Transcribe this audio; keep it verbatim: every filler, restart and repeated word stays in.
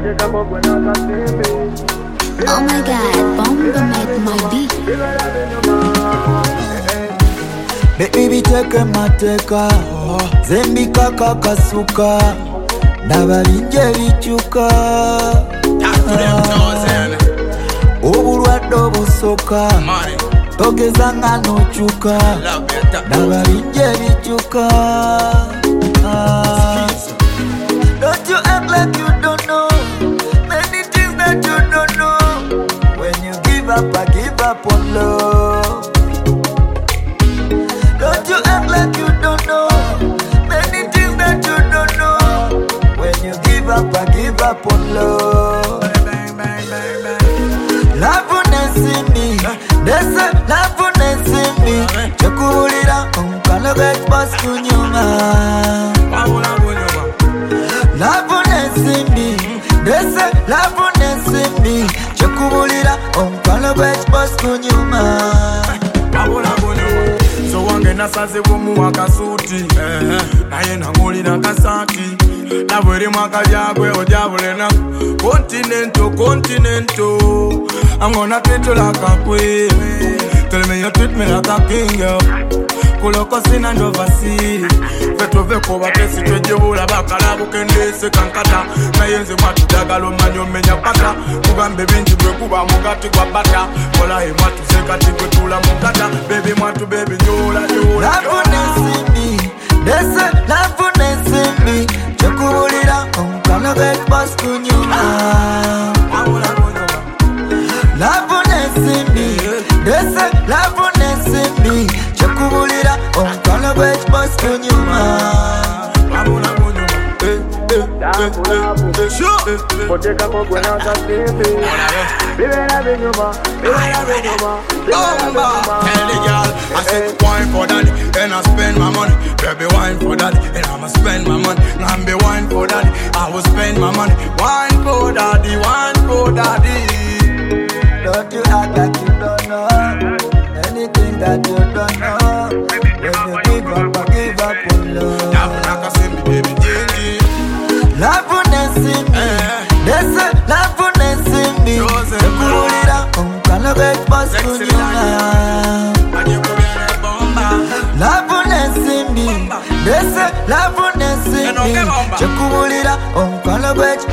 Oh my God, Bomba made my beat. Baby teke mateka Zembi kaka kasuka Nabalinje bichuka Obulwadde obusoka togeza nga nochuka Nabalinje bichuka. Don't you act like you don't know many things that you don't know. When you give up, I give up on love. Don't you act like you don't know many things that you don't know. When you give up, I give up on love. Love in me, they say love in me. Chakubulira umkano get boss kunyuma. Love in me, they say love in me. Chakubulira umkano get boss kunyuma. So wange nasaze bomu wakasuti naye nangulira kasati nabwere mwaka byagwe ojabulena continental continental I'm gonna treat you like a queen. Tell me you treat me like a king, yo. Kuloko sina ndo vasi Feto veko batesi twejibula bakala bukendese kankata na yenze mwatu jagalo manyo menya pata Kugambe binti bwe kuba mugati kwa bata Kola he mwatu zekati kwe tula mugata Baby mwatu baby nyola nyola Love me, they say love me. Chakubulira umkano get boss kunyuma. Love me, they say love me. Chakubulira umkano get boss kunyuma. Poteka kwa na kasebe. Bibera binyuma, bibera binyuma. Tell the girl, I said wine for daddy, and I spend my money. Baby wine for daddy, and I'ma spend my money. I'm be wine for daddy, I will spend my money. Wine for daddy, wine for daddy. Don't you act like you don't know anything that you don't know. When you give up, I give up on love. Love in me, they say love in me. Chakubulira umkano get boss kunyuma. Love in me, they say love in me. Chakubulira umkano get